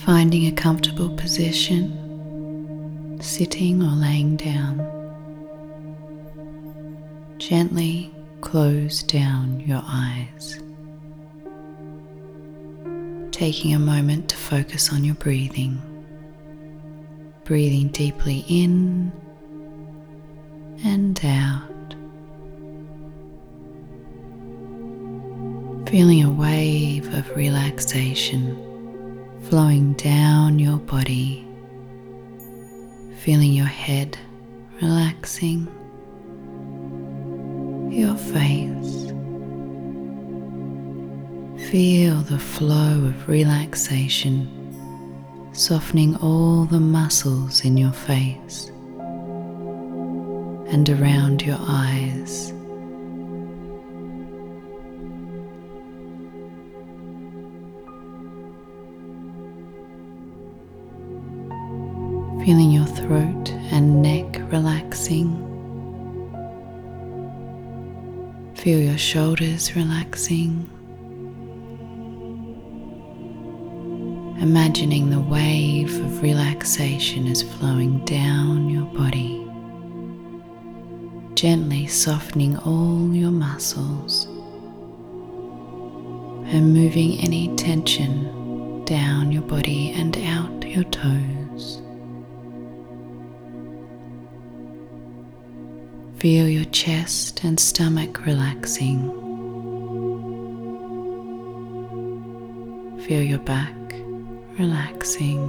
Finding a comfortable position, sitting or laying down. Gently close down your eyes. Taking a moment to focus on your breathing. Breathing deeply in and out. Feeling a wave of relaxation flowing down your body. Feeling your head relaxing, your face. Feel the flow of relaxation, softening all the muscles in your face and around your eyes. Feeling your throat and neck relaxing. Feel your shoulders relaxing. Imagining the wave of relaxation is flowing down your body, gently softening all your muscles and moving any tension down your body and out your toes. Feel your chest and stomach relaxing. Feel your back relaxing.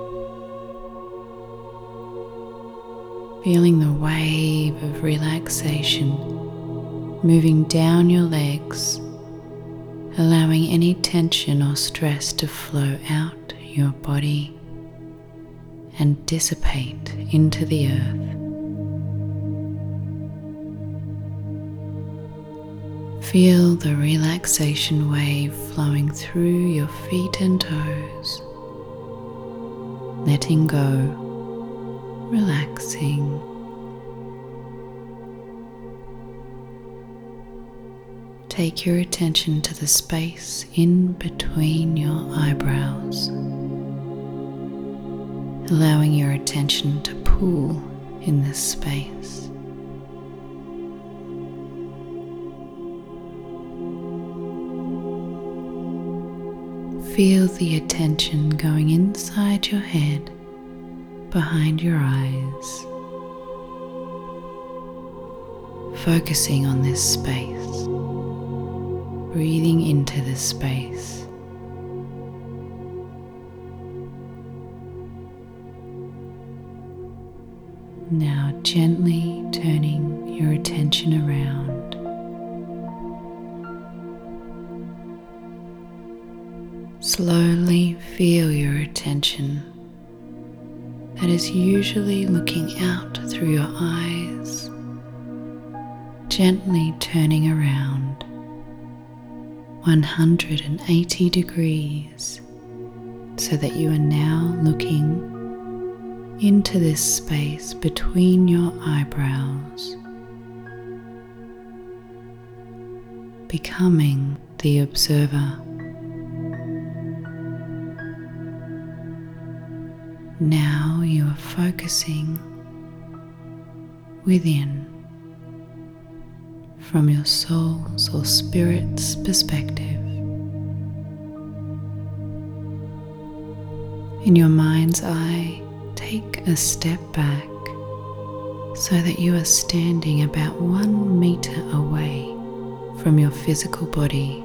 Feeling the wave of relaxation moving down your legs, allowing any tension or stress to flow out your body and dissipate into the earth. Feel the relaxation wave flowing through your feet and toes, letting go, relaxing. Take your attention to the space in between your eyebrows, allowing your attention to pool in this space. Feel the attention going inside your head, behind your eyes, focusing on this space, breathing into this space. Now gently turning your attention around. Slowly feel your attention that is usually looking out through your eyes, gently turning around 180 degrees so that you are now looking into this space between your eyebrows, becoming the observer. Now you are focusing within from your soul's or spirit's perspective. In your mind's eye, take a step back so that you are standing about 1 meter away from your physical body.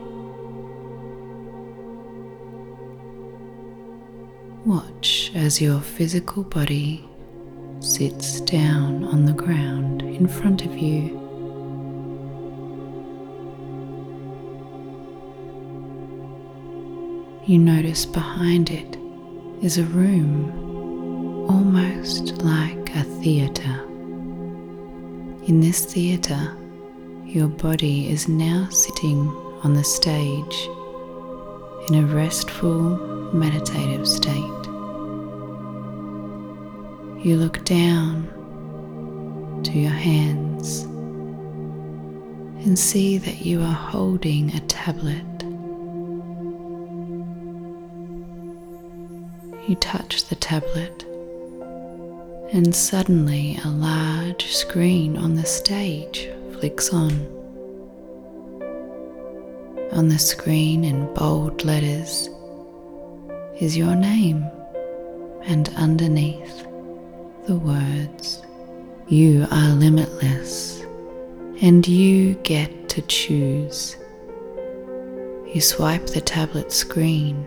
Watch as your physical body sits down on the ground in front of you. You notice behind it is a room, almost like a theatre. In this theatre, your body is now sitting on the stage in a restful, meditative state. You look down to your hands and see that you are holding a tablet. you touch the tablet, and suddenly a large screen on the stage flicks on. On the screen in bold letters is your name, and underneath the words, "You are limitless, and you get to choose." You swipe the tablet screen,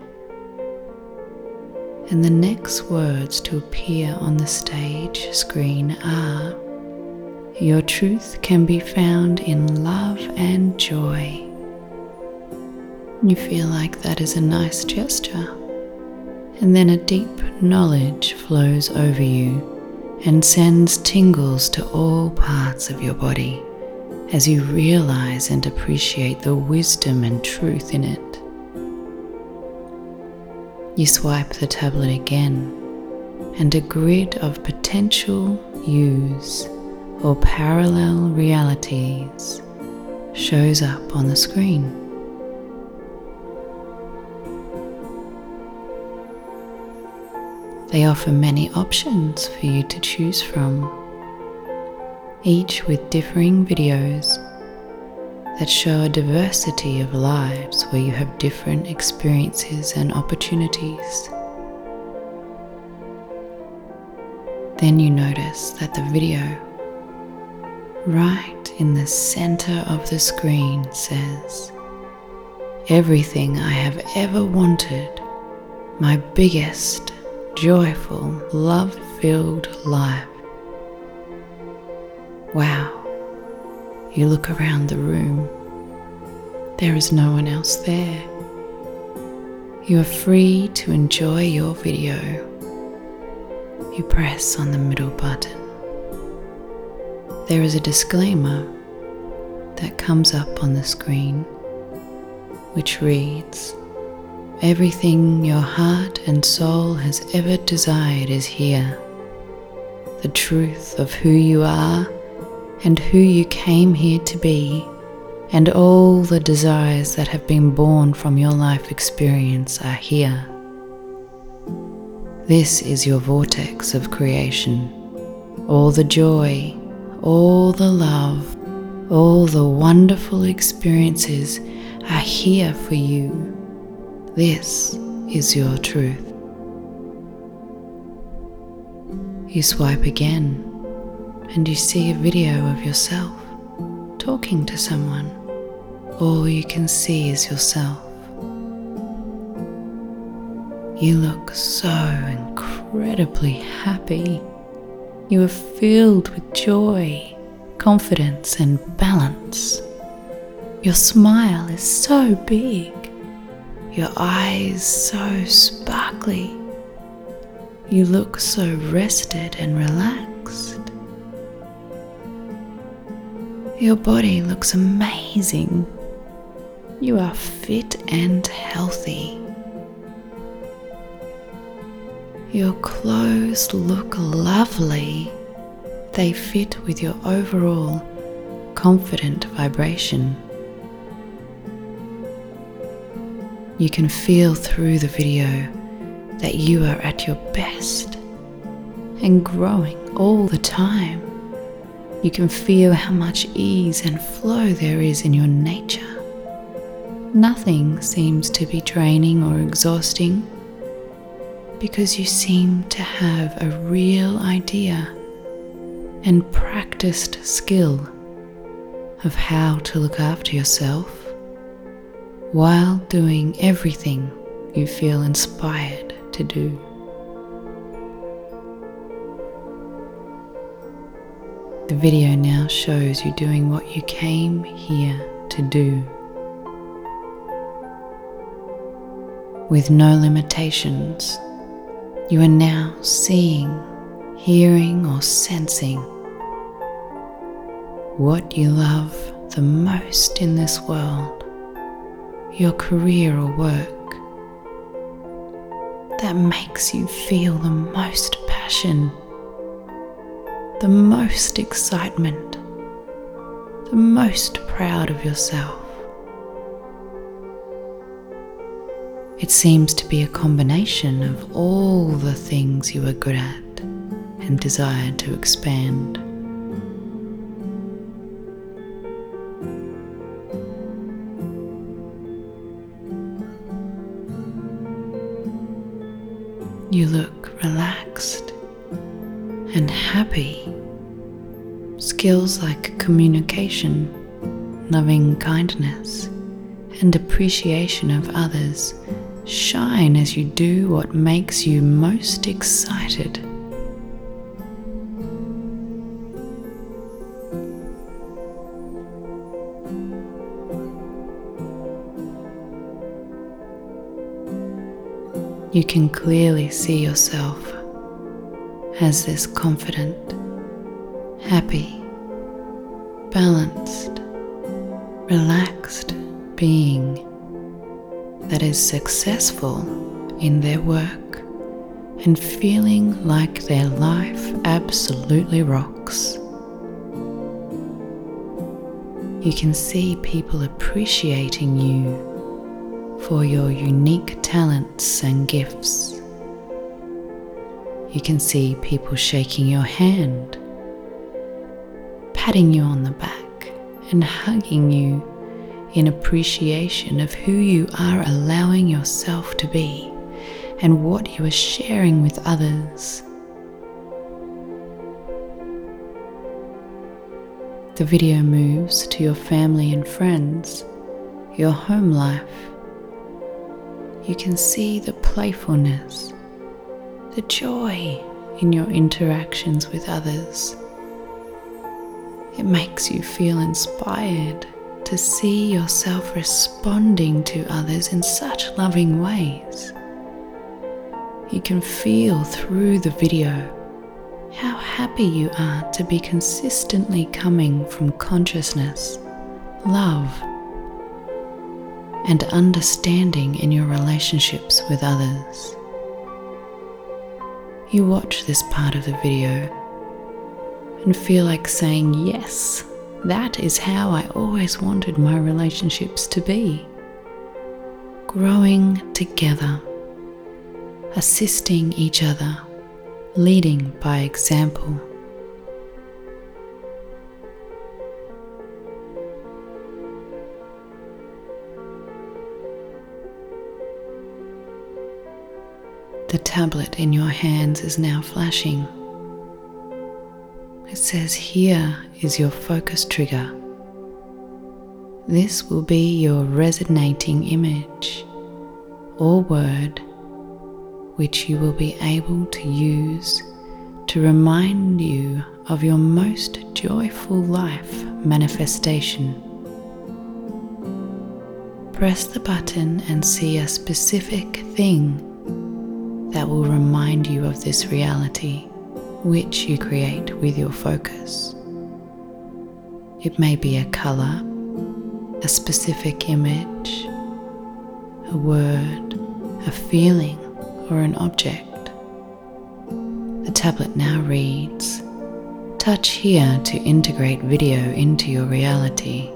and the next words to appear on the stage screen are, "Your truth can be found in love and joy." You feel like that is a nice gesture, and then a deep knowledge flows over you and sends tingles to all parts of your body as you realize and appreciate the wisdom and truth in it. You swipe the tablet again, and a grid of potential yous or parallel realities shows up on the screen. They offer many options for you to choose from, each with differing videos that show a diversity of lives where you have different experiences and opportunities. Then you notice that the video right in the center of the screen says, "Everything I have ever wanted, my biggest, joyful, love-filled life." Wow. You look around the room. There is no one else there. You are free to enjoy your video. You press on the middle button. There is a disclaimer that comes up on the screen, which reads, "Everything your heart and soul has ever desired is here. The truth of who you are and who you came here to be, and all the desires that have been born from your life experience are here. This is your vortex of creation. All the joy, all the love, all the wonderful experiences are here for you. This is your truth." You swipe again, and you see a video of yourself talking to someone. All you can see is yourself. You look so incredibly happy. You are filled with joy, confidence, and balance. Your smile is so big. Your eyes so sparkly. You look so rested and relaxed. Your body looks amazing. You are fit and healthy. Your clothes look lovely. They fit with your overall confident vibration. You can feel through the video that you are at your best and growing all the time. You can feel how much ease and flow there is in your nature. Nothing seems to be draining or exhausting because you seem to have a real idea and practiced skill of how to look after yourself while doing everything you feel inspired to do. The video now shows you doing what you came here to do, with no limitations. You are now seeing, hearing, or sensing what you love the most in this world, your career or work, that makes you feel the most passion, the most excitement, the most proud of yourself. It seems to be a combination of all the things you are good at and desire to expand. You look relaxed and happy. Skills like communication, loving kindness, and appreciation of others shine as you do what makes you most excited. You can clearly see yourself as this confident, happy, balanced, relaxed being that is successful in their work and feeling like their life absolutely rocks. You can see people appreciating you for your unique talents and gifts. You can see people shaking your hand, patting you on the back, and hugging you in appreciation of who you are allowing yourself to be and what you are sharing with others. The video moves to your family and friends, your home life. You can see the playfulness, the joy in your interactions with others. It makes you feel inspired to see yourself responding to others in such loving ways. You can feel through the video how happy you are to be consistently coming from consciousness, love, and understanding in your relationships with others. You watch this part of the video and feel like saying, yes, that is how I always wanted my relationships to be. Growing together, assisting each other, leading by example. The tablet in your hands is now flashing. It says, here is your focus trigger. This will be your resonating image or word which you will be able to use to remind you of your most joyful life manifestation. Press the button and see a specific thing that will remind you of this reality, which you create with your focus. It may be a color, a specific image, a word, a feeling, or an object. The tablet now reads, touch here to integrate video into your reality.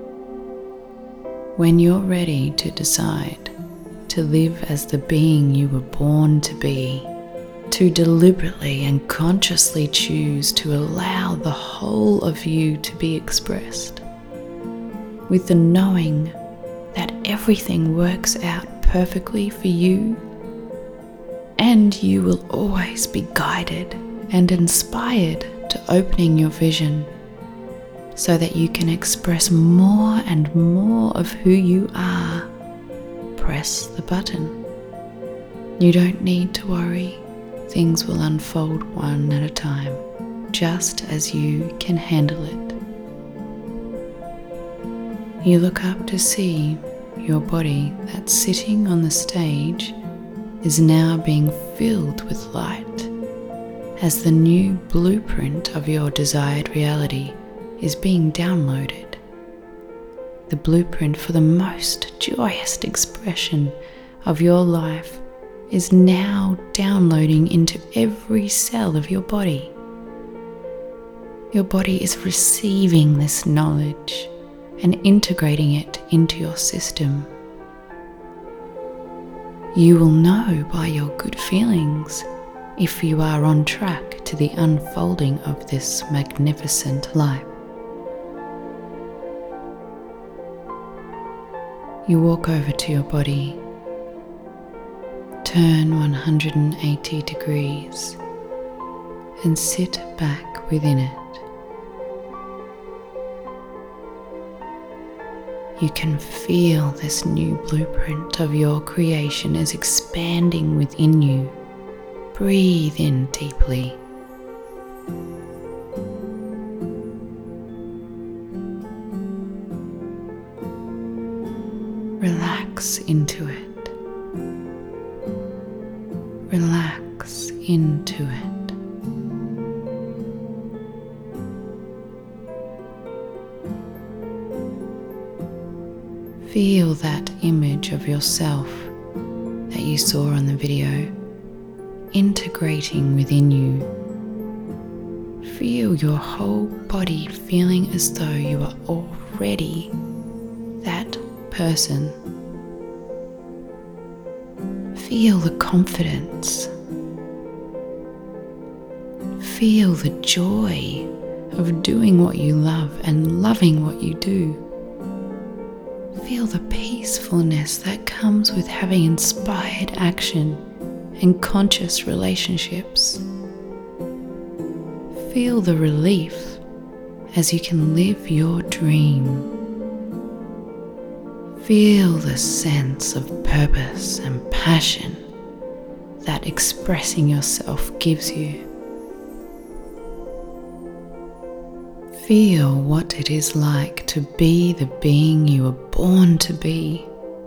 When you're ready to decide to live as the being you were born to be, to deliberately and consciously choose to allow the whole of you to be expressed, with the knowing that everything works out perfectly for you, and you will always be guided and inspired to opening your vision so that you can express more and more of who you are. Press the button. You don't need to worry. Things will unfold one at a time, just as you can handle it. You look up to see your body that's sitting on the stage is now being filled with light as the new blueprint of your desired reality is being downloaded. The blueprint for the most joyous expression of your life is now downloading into every cell of your body. Your body is receiving this knowledge and integrating it into your system. You will know by your good feelings if you are on track to the unfolding of this magnificent life. You walk over to your body, turn 180 degrees and sit back within it. You can feel this new blueprint of your creation is expanding within you. Breathe in deeply. Relax into it. Relax into it. Feel that image of yourself that you saw on the video integrating within you. Feel your whole body feeling as though you are already that person. Feel the confidence. Feel the joy of doing what you love and loving what you do. Feel the peacefulness that comes with having inspired action and conscious relationships. Feel the relief as you can live your dream. Feel the sense of purpose and passion that expressing yourself gives you. Feel what it is like to be the being you were born to be.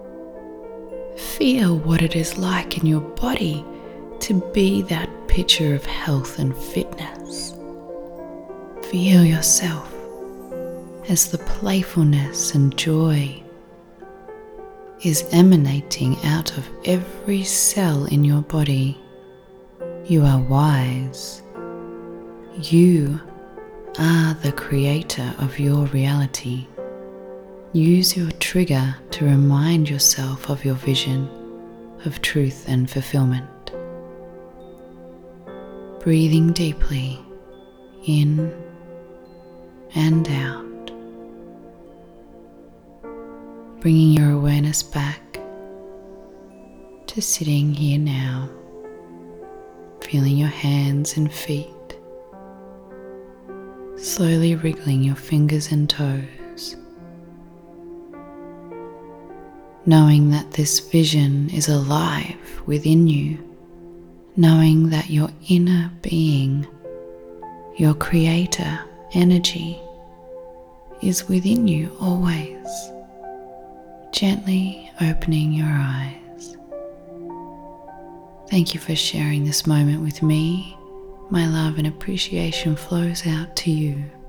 Feel what it is like in your body to be that picture of health and fitness. Feel yourself as the playfulness and joy is emanating out of every cell in your body. You are wise. You are the creator of your reality. Use your trigger to remind yourself of your vision of truth and fulfillment. Breathing deeply in and out. Bringing your awareness back to sitting here now, feeling your hands and feet, slowly wriggling your fingers and toes, knowing that this vision is alive within you, knowing that your inner being, your creator energy, is within you always. Gently opening your eyes. Thank you for sharing this moment with me. My love and appreciation flows out to you.